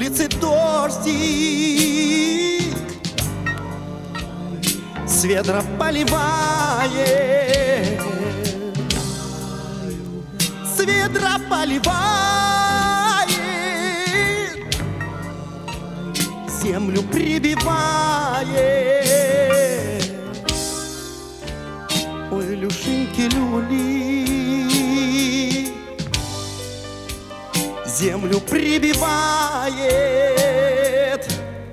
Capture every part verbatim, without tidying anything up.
улице дождик с ведра поливает, с ведра поливает, землю прибивает. Ой, люшеньки-люли, землю прибивает.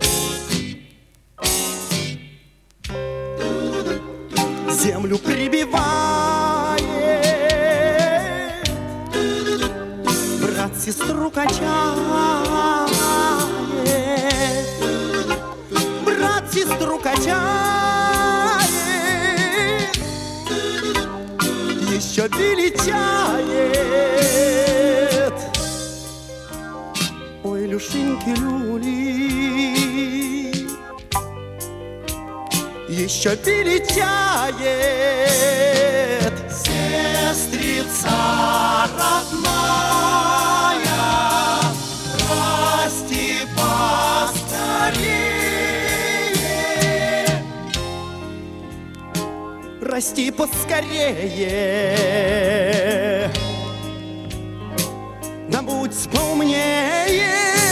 Землю прибивает. Брат сестру качает, брат сестру качает, еще величает. Ой, люшеньки-люли, еще величает. Сестрица родная, расти поскорее, расти поскорее, да будь поумнее.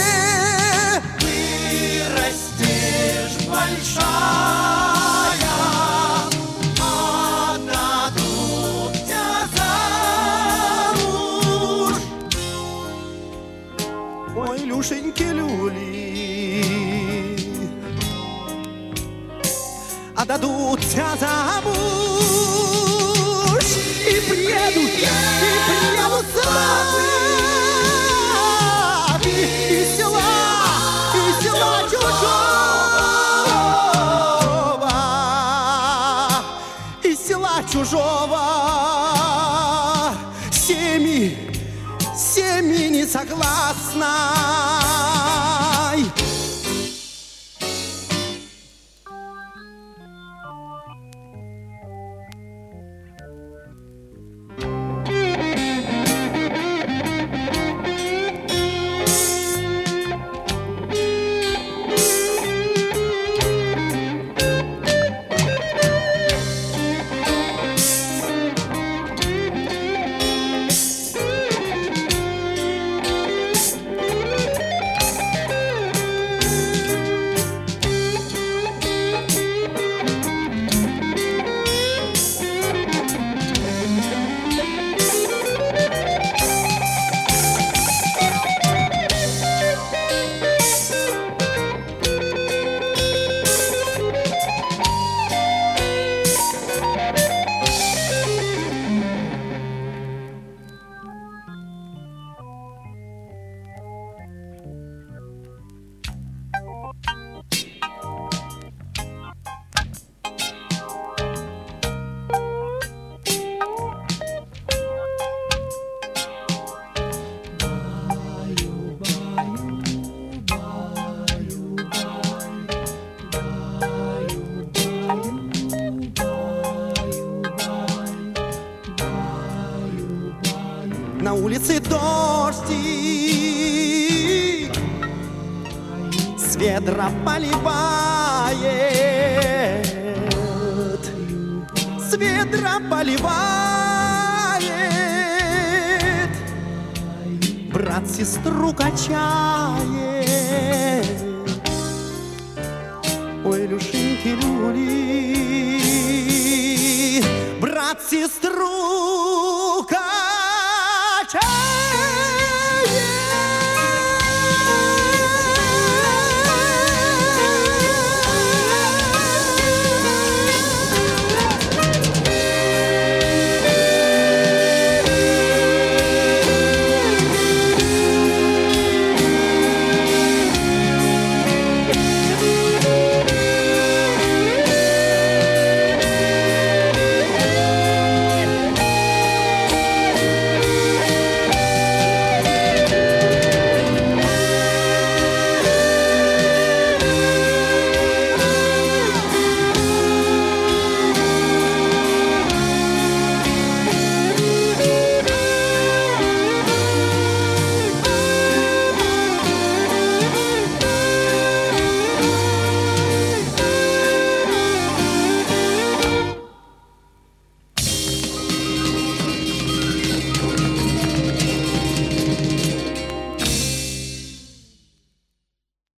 Вырастешь большая, отдадут тебя замуж. Ой, люшеньки-люли, отдадут тебя замуж. И приедут, и приедут славы, и села, и села чужого, и села чужого. Семьи, семьи не согласной. На улице дождик с ведра поливает, с ведра поливает, брат сестру качает. Ой, люшеньки-люли, брат сестру